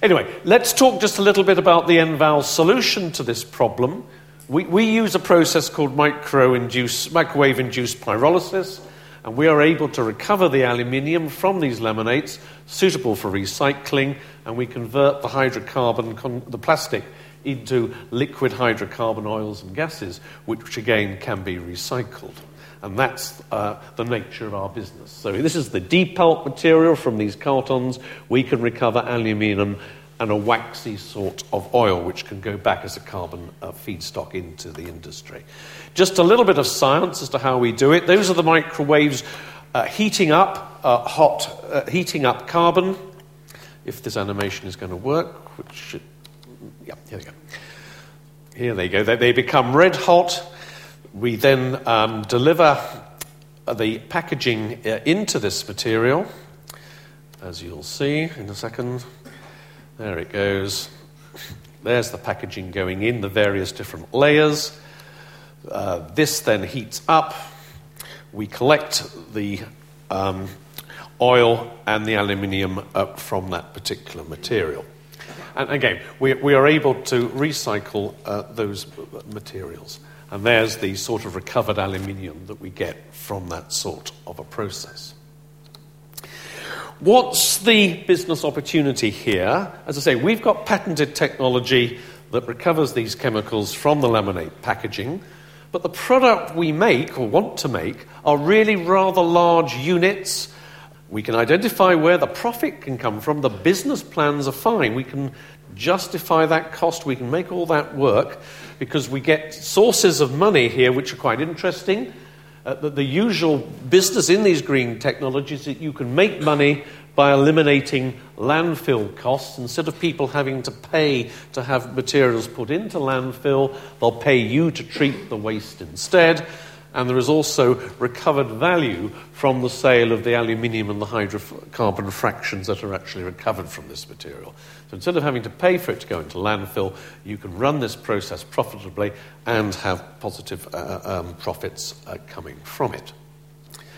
Anyway, let's talk just a little bit about the Enval solution to this problem. We use a process called microwave-induced pyrolysis, and we are able to recover the aluminium from these laminates, suitable for recycling, and we convert the plastic into liquid hydrocarbon oils and gases, which again can be recycled. And that's the nature of our business. So this is the depulp material from these cartons. We can recover aluminium and a waxy sort of oil, which can go back as a carbon feedstock into the industry. Just a little bit of science as to how we do it. Those are the microwaves heating up carbon. If this animation is going to work, which should... Yeah, here they go. Here they go. They become red hot. We then deliver the packaging into this material, as you'll see in a second. There it goes. There's the packaging going in, the various different layers. This then heats up. We collect the oil and the aluminium from that particular material. And again, we are able to recycle those materials. And there's the sort of recovered aluminium that we get from that sort of a process. What's the business opportunity here? As I say, we've got patented technology that recovers these chemicals from the laminate packaging, but the product we make, or want to make, are really rather large units. We can identify where the profit can come from. The business plans are fine. We can justify that cost. We can make all that work because we get sources of money here which are quite interesting. The usual business in these green technologies is that you can make money by eliminating landfill costs. Instead of people having to pay to have materials put into landfill, they'll pay you to treat the waste instead. And there is also recovered value from the sale of the aluminium and the hydrocarbon fractions that are actually recovered from this material. So instead of having to pay for it to go into landfill, you can run this process profitably and have positive profits coming from it.